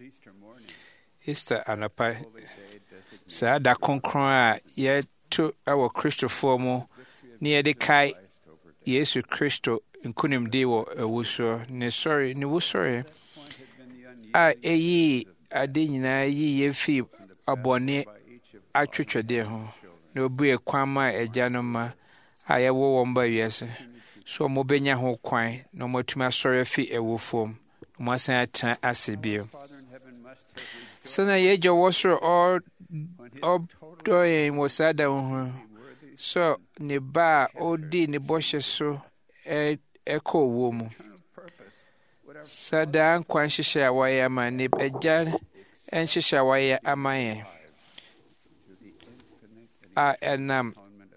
Easter anapa saa da konkron a yɛto wɔ Kristofoɔ mu na yɛde kae Yesu Kristo nkonimdi wɔ awuso ne wusɔre a ɛyii ade nyinaa yiyɛ fi abɔne atwitwɛdeɛ ho na obue kwan ma agyanom ma a yɛwɔ wɔn ba wiase so mobɛnya ho kwan na moatumi asɔre afi awufoɔ mu na moasan atena ase bio. Sana yɛgya wɔ soro ɔdɔ yɛn wɔ saa da ho so ne ba a ɔdi ne bɔhyɛ so ɛkɔ owuo mu. Saa daa nkwa nhyehyɛ a wɔyɛ ama ne agya nhyehyɛ a wɔyɛ ama yɛn a ɛnam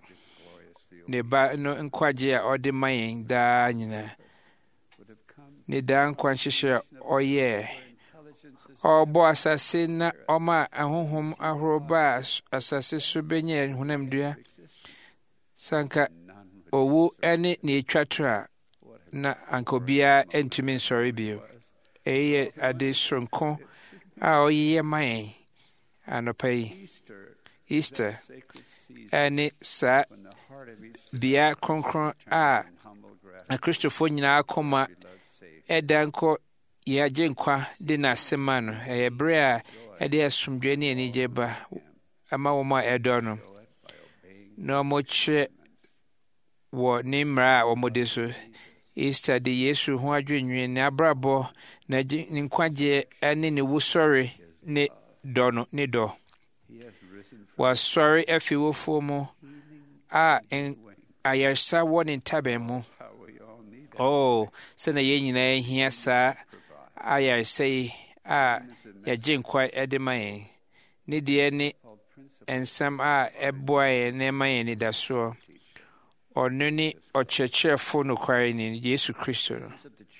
ne ba no nkwagye a ɔde ma yɛn daa nyinaa. Ne daa nkwa nhyehyɛ a ɔyɛɛ ɔbɔ asase na ɔma ahohom ahorow ba asase so bɛnyɛ honamdua sanka owu ne etwa to a na anka obiara ntumi nsɔre bio. Ɛyɛ ade soronko a ɔyɛ ma yɛn anɔpa yi. Easter ne saa bea kronkron a Akristofoɔ nyinaa kɔma ɛda nkɔ yɛagye nkwa de n'ase ma no. Ɛyɛ bere a ɛde asomdwoe ne anigye ba ama wɔn a ɛdɔ no na wɔkyerɛ wɔ ne mmara a wɔde so. Easter de Yesu ho adwennwen ne abrabɔ na ne nkwagyeɛ ne ne wusɔre ne dɔ. Wasɔre afi wufoɔ mu a ayaresa wɔ ne ntaban mu. Sɛnea yɛn nyinaa hia saa ayaresa yi a yɛgye nkwa de ma yɛn. Ne deɛ ne nsɛm a ɛboa yɛn na ɛma yɛn nidasoɔ. Ɔno ne ɔkyerɛkyerɛfo nokware ne Yesu Kristo no.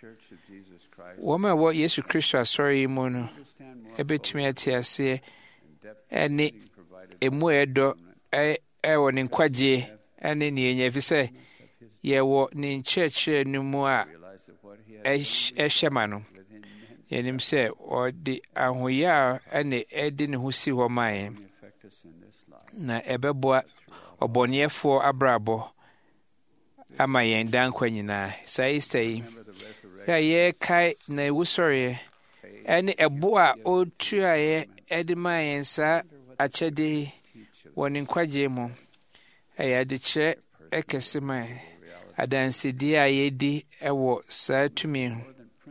Wɔn a wɔ Yesu Kristo asɔre yi mu no ɛbɛtumi ate aseɛ ne emu a ɛdɔ ɛwɔ ne nkwagye ne ne yɛnya ɛfiri sɛ yɛwɔ ne nkyerɛkyerɛ no mu a ɛhyɛ ma no. Yɛnim sɛ ɔde ahoyɛ a ne ɛde ne ho si hɔ ma yɛn na ɛbɛboa ɔbɔneɛfoɔ abrabɔ ama yɛn dankwa nyinaa. Saa Easter yi a yɛkae na ewusɔreɛ ne ɛbo a ɔtuaeɛ ɛde ma yɛn saa akyɛde wɔ ne nkwagye mu ɛyɛ adekyerɛ ɛkɛse ma yɛn. Adansedie a yɛdi wɔ saa tumi ho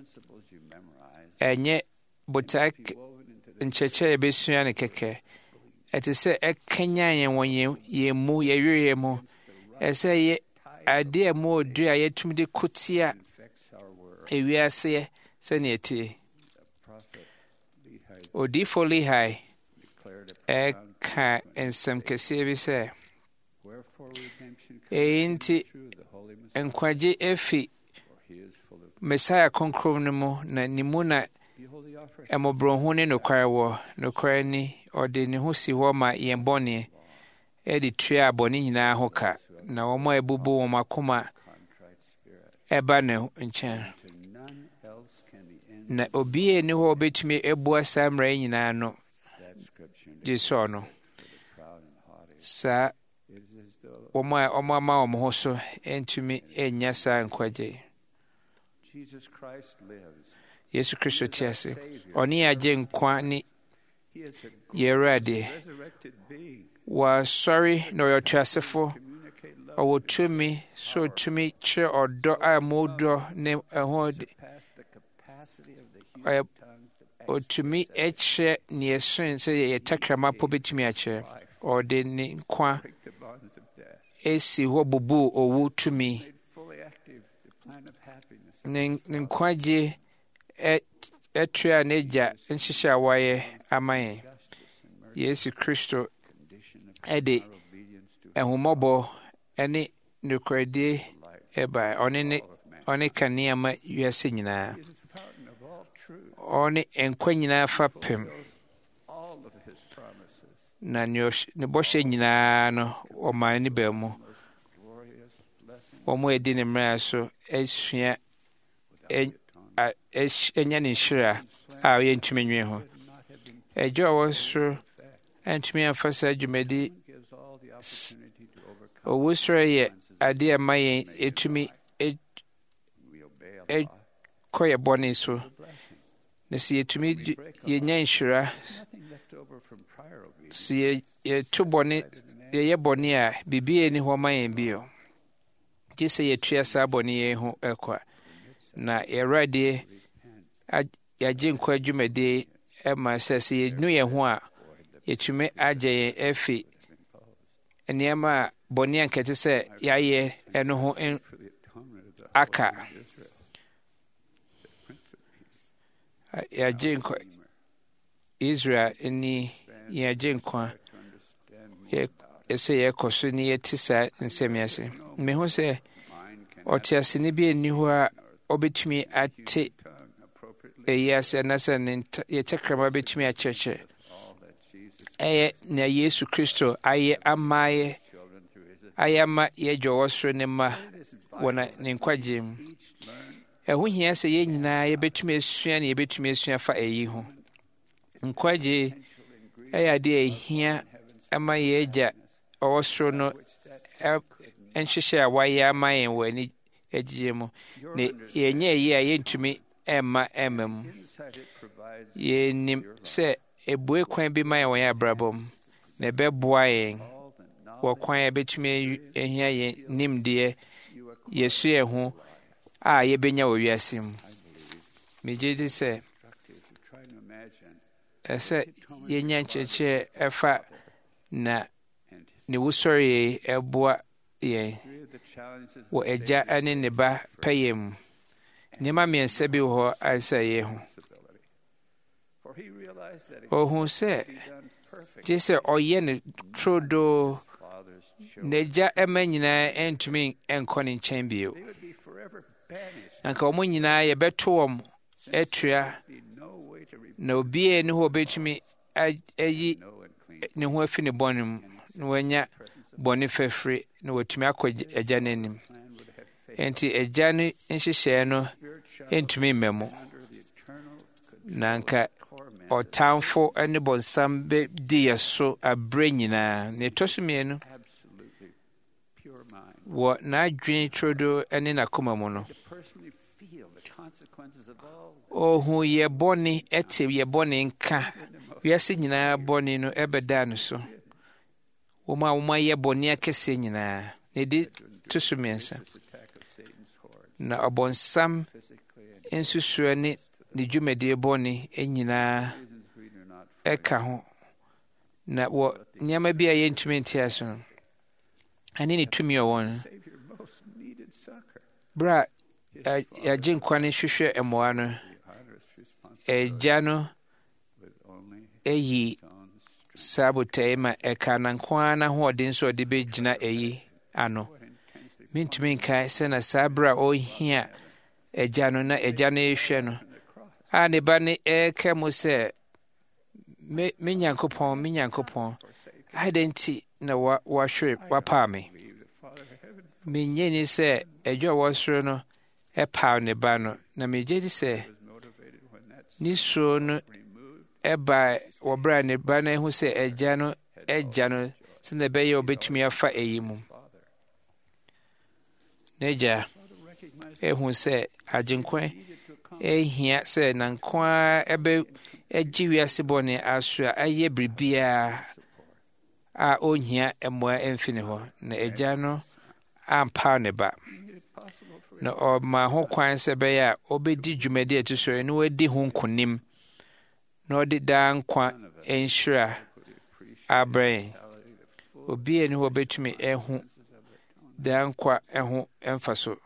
ɛnyɛ botae nkyerɛkyerɛ a yɛbɛsua no kɛkɛ. Ɛte sɛ ɛkanya yɛn wɔ yɛn mu yɛwerɛ mu. Ɛsɛ yɛ ade a mu ɔdu a yɛtumi de kotia ewiaseɛ sɛnea ɛtie. Odiifo Lehi ɛka nsɛm kɛseɛ bi sɛ ɛyi nti nkwagye efi Mesaia kronkron no mu na ne mu na mmɔborɔhu ne nokware wɔ. Nokware ni ɔde ne ho si hɔ ma yɛn bɔne ɛde tua bɔne nyinaa ho ka na wɔn a ɛbubu wɔn akoma ɛba ne nkyɛn. Na obiara ni hɔ obetumi abua saa mmara yi nyinaa no gye sɛ ɔno. Saa wɔn a wɔama wɔn ho so ntumi nnya saa nkwagye. Yesu Kristo te ase. Ɔne yɛagye nkwa ne yɛwurade. Wasɔre na ɔyɛ ɔteasefo. Ɔwɔ tumi so ɔtumi kyerɛ ɔdɔ a modɔ ne ɛho ɔtumi kyerɛ nea ɛson sɛ yɛyɛ takrama po bɛtumi akyerɛ. Ɔde ne nkwa esi hɔ bubu owu tumi. Ne nkwagye ɛtua n'agya nhyehyɛ a wɔayɛ ama yɛn. Yesu Kristo ɛde ɛhummɔbɔ ne nokwaredie ɛba. Ɔne kanea ma wiase nyinaa. Ɔne nkwa nyinaa fapem na ne bɔhyɛ nyinaa no ɔma ne baa mu. Wɔn a ɛdi ne mmara so asua enya ne nhyira a yɛntumi nwe ho. Agya a ɔwɔ soro antumi amfa saa dwumadi ɔwɔ soro yɛ ade a ma yɛn ɛtumi kɔ yɛ bɔne so. Na sɛ yɛtumi yɛnya nhyira, sɛ yɛyɛ bɔne a biribiara nni hɔ ma yɛn bio, gye sɛ yɛtua saa bɔne yɛn ho ɛkwa. Na Awurade yɛagye nkwa dwumadi ma sɛ yɛnu yɛn ho a yɛtumi agye yɛn afi nneɛma a bɔne a nkɛte sɛ yɛayɛ ɛno ho aka. Yɛagye nkwa Israel ni yɛagye nkwa sɛ yɛkɔ so ne yɛte saa nsɛm ase. Mehu sɛ ɔteaseni bi nni hɔ a ɔbɛtumi ate ɛyi ase anaasɛ yɛ tɛkrɛma bɛtumi akyerɛkyerɛ ɛyɛ nea Yesu Kristo ayɛ ama yɛagya ɔwɔ soro ne mma wɔ ne nkwagye mu. Ɛho hia sɛ yɛn nyinaa yɛbɛtumi asua ne yɛbɛtumi asua fa ɛyi ho. Nkwagye ɛyɛ ade a ɛhia ama yɛagya ɔwɔ soro no nhyehyɛ a wayɛ ama yɛn wɔ ani agyegye mu. Na yɛnyɛ ɛyi a yɛntumi ɛmma mu. Yɛnim sɛ ebue kwan bi ma yɛn wɔ yɛn abrabɔ mu, na ɛbɛboa yɛn wɔ kwan a yɛbɛtumi ahia yɛn nimdeɛ yɛsu yɛn ho a yɛbɛnya wɔ wiase mu. Megye di sɛ ɛsɛ yɛnya nkyerɛkyerɛ ɛfa na ne wusɔre ɛboa yɛn wɔ Agya ne ne Ba pɛyɛ mu. Nneɛma mmiɛnsa bi wɔ hɔ a ɛsɛ yɛ ho. Ɔhu sɛ gye sɛ ɔyɛ no turodoo, na Agya ɛma nyinaa ɛntumi ɛnkɔ ne nkyɛn bio. Anka wɔn nyinaa yɛbɛto wɔn atua, na obiara ne hɔ ɔbɛtumi ayi ne ho afi ne bɔne mu, na wanya bɔne fɛfiri, na watumi akɔ Agya n'anim. Enti Agya no nhyehyɛeɛ no ntumi mma mu. Na anka ɔtamfo ne bɔnsam bɛdi yɛ so aberɛ nyinaa. Na ɛtɔ so mmienu, wɔ n'adwene turodoo ne n'akoma mu no, ɔhu yɛ bɔne ɛte yɛ bɔne nka wiase nyinaa bɔne no ɛbɛdaa no so. Wɔn a yɛ bɔne akɛseɛ nyinaa. Na ɛdi to so mmiɛnsa, na ɔbɔnsam nsusuo ne ne dwumadie bɔne nyinaa ɛka ho. Na wɔ nneɛma bi a yɛntumi nte ase no, ɛne ne tumi a ɔwɔ no, berɛ a yɛagye nkwa no hwehwɛ mmoa no, Agya no ayi saa botaeɛ ma ɛka na nko ara n'ahoɔden nso ɔde bɛgyina ayi ano. Mentumi nkae sɛ na saa berɛ a ɔrehia Agya no na Agya no rehwɛ no, a ne Ba no ɛreka mu sɛ, me Nyankopɔn, adɛn nti na wapaa me? Menyɛ ni sɛ Agya a ɔwɔ soro no ɛpaw ne Ba no, na megye di sɛ ne suro no ɛbaa wɔ berɛ a ne Ba no ahu sɛ Agya no agya no sɛnea ɛbɛyɛ a ɔbɛtumi afa ayi mu. N'Agya ehu sɛ agyenkwa ehia sɛ na nko ara ɛgye wiase bɔne aso a ayɛ biribiara a ɔnhia mmoa mfi ne hɔ. Na Agya no ampaw ne Ba, na ɔma ho kwan sɛ ɛbɛyɛ a ɔbɛdi dwumadi a ɛto so na wadi ho nkonim, na ɔde daa nkwa nhyira abrɛ yɛn. Obiara ne hɔ bɛtumi ɛho daa nkwa ɛho mfaso.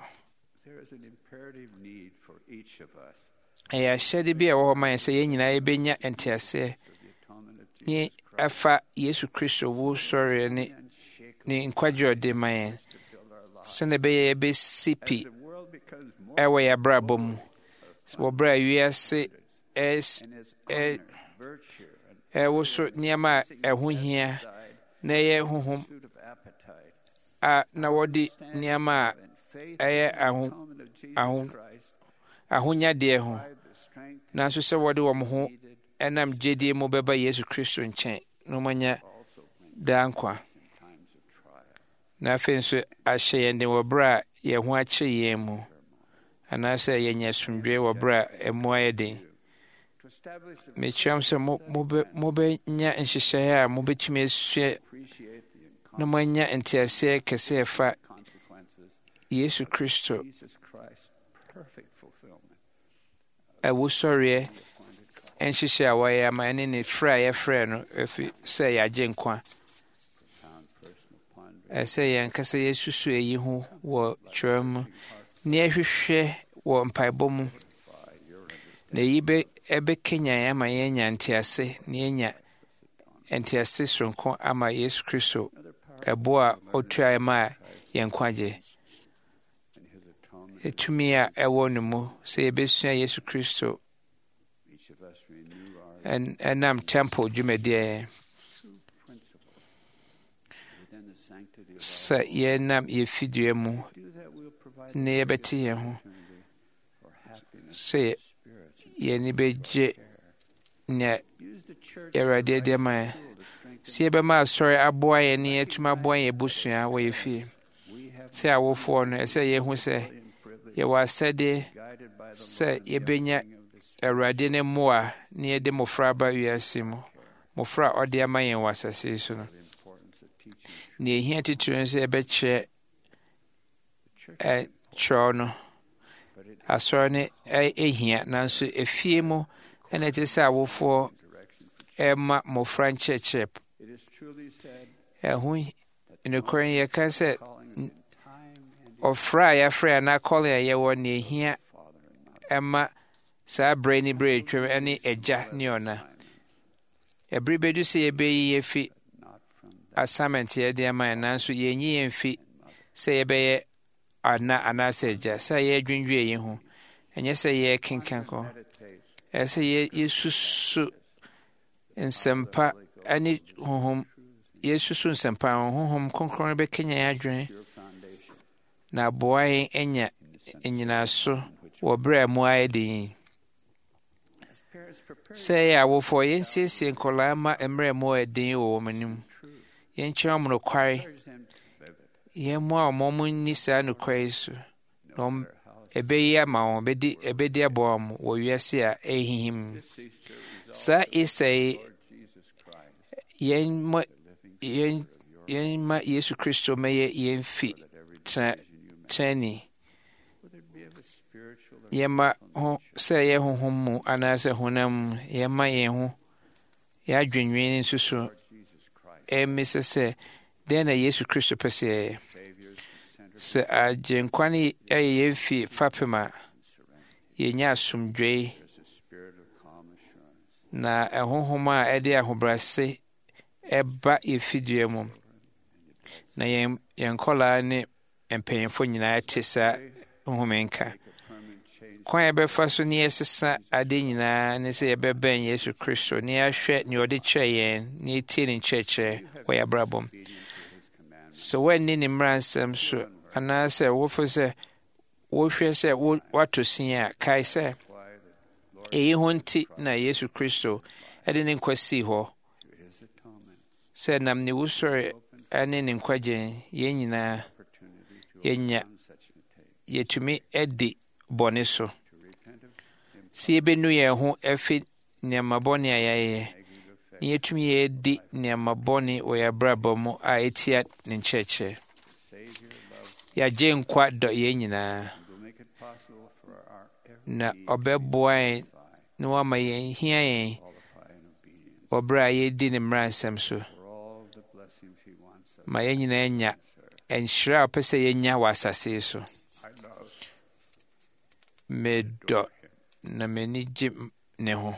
Ɛyɛ ahyɛde bi a ɛwɔ hɔ ma yɛn sɛ yɛn nyinaa yɛbɛnya nteaseɛ ne ɛfa Yesu Kristo wo sɔre ne nkwagye ɔde ma yɛn, sɛnea ɛbɛyɛ yɛbɛsi pi ɛwɔ yɛn abrabɔ mu wɔ berɛ a wiase ɛwoso nneɛma a ɛho hia na ɛyɛ honhom a na wɔde nneɛma a ɛyɛ ahonyadeɛ ho, nanso sɛ wɔde wɔn ho ɛnam gyedie mu bɛba Yesu Kristo nkyɛn na wɔanya daa nkwa. Na afei nso ahyɛ yɛn den wɔ berɛ a yɛn ho akyere yɛn mu, anaasɛ yɛnya asomdwoe wɔ berɛ a ɛmu ayɛ den. Mekyerɛ m sɛ mobɛnya nhyehyɛeɛ a mobɛtumi asua na moanya nteaseɛ kɛseɛ fa Yesu Kristo awusɔreɛ nhyehyɛ a wɔyɛ ama ɛne ne frɛ a yɛfrɛ no ɛfi sɛ yɛagye nkwa. Ɛsɛ yɛn kasa yɛsusu eyi ho wɔ twerɛ mu na yɛhwehwɛ wɔ mpaebɔ mu, na eyi ɛbɛkanya yɛn ama yɛanya ntease na yɛanya ntease soronko ama Yesu Kristo ɛbo a ɔtua ma yɛn nkwagye. Etumi a ɛwɔ no mu sɛ yɛbɛsua Yesu Kristo ɛnam temple dwumadie, sɛ yɛnam yɛfidua mu na yɛbɛte yɛn ho, sɛ yɛni bɛgye nea Awurade de ama yɛn, sɛ yɛbɛma asɔre aboa yɛn ne yɛatumi aboa yɛn abusua wɔ yɛn fie. Sɛ awofoɔ no ɛsɛ yɛhu sɛ yɛwɔ asɛdeɛ sɛ yɛbɛnya Awurade ne mmoa na yɛde mmɔfra aba wiase mu, mmɔfra a ɔde ama yɛn wɔ asase so no. Na ehia titiri sɛ yɛbɛkyerɛ kyerɛw no, asɔre no ehia, nanso efie mu ɛna ɛte sɛ awofoɔ ɛma mmɔfra nkyerɛkyerɛ. Ɛho nokorɛ yɛka sɛ ɔfra a yɛafrɛ anaa kɔle a yɛwɔ na ehia ɛma saa berɛ ne berɛ atwam ɛne agya ne ɔna. Ɛbere bɛdu sɛ yɛbɛyi yɛfi assignment yɛde ama yɛn, nanso yɛnyi yɛn fi sɛ yɛbɛyɛ ana anaasɛ agya, sɛ yɛdwendwe yɛn ho, ɛnyɛ sɛ yɛkenkan kɔ. Ɛsɛ yɛsusu nsɛmpa ne honhom, yɛsusu nsɛmpa honhom kronkron bɛkanya yɛn adwene na aboa yɛn anya nnyinaso wɔ berɛ a mu ayɛ den. Sɛ yɛyɛ awofoɔ, yɛnsiesie nkɔlaa ma mmerɛ mu ayɛ den wɔ wɔn anim. Yɛnkyerɛ wɔn nokware, yɛmmoa wɔn mo nni saa nokware yi so, na ɛbɛyi ama wɔn, ɛbɛdi aboa wɔn wɔ wiase a ɛhihim. Saa Easter yi, yɛnma Yesu Kristo mɛyɛ yɛn fi trɛni. Yɛma ho sɛ yɛ honhom mu anaasɛ honam mu, yɛma yɛn ho yɛadwenwene nso so ɛmmisa sɛ dɛn na Yesu Kristo pɛ sɛ yɛyɛ. Sɛ agyenkwa no ɛyɛ yɛn fi fapem a yɛnya asomdwoe na ɛhonhom a ɛde ahobrɛase ɛba yɛfidua mu, na yɛn nkɔlaa ne mpanyimfo nyinaa te saa honhom nka. Kwan yɛbɛfa so ne yɛsesa ade nyinaa ne sɛ yɛbɛbɛn Yesu Kristo ne yɛahwɛ nea ɔde kyerɛ yɛn ne yɛtie ne nkyerɛkyerɛ wɔ yɛn abrabɔ mu. Sɛ woanni ne mmaransɛm so anaasɛ wofo sɛ wohwɛ sɛ woato sin a, kae sɛ ɛyi ho nti na Yesu Kristo ɛde ne nkwa sii hɔ, sɛ nam ne wusɔre ne ne nkwagye yɛn nyinaa yɛtumi adi bɔne so, sɛ yɛbɛnu yɛn ho afi nneɛma bɔne a yɛayɛ, na yɛtumi yɛadi nneɛma bɔne wɔ yɛn abrabɔ mu a ɛtia ne nkyerɛkyerɛ. Yɛagye nkwa dɔ yɛn nyinaa, na ɔbɛboa yɛn na wama yɛn hia yɛn wɔ berɛ a yɛdi ne mmaransɛm so, ma yɛn nyinaa nya nhyira a ɔpɛ sɛ yɛnya wɔ asase yi so. Medɔ na m'ani gye ne ho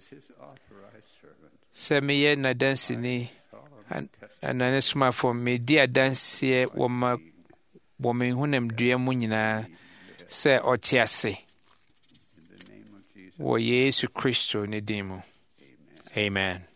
sɛ meyɛ n'adanseni ana ne somafoɔ, medi adanseɛ wɔ me honamdua mu nyinaa sɛ ɔte ase wɔ Yesu Kristo ne din mu. Amen.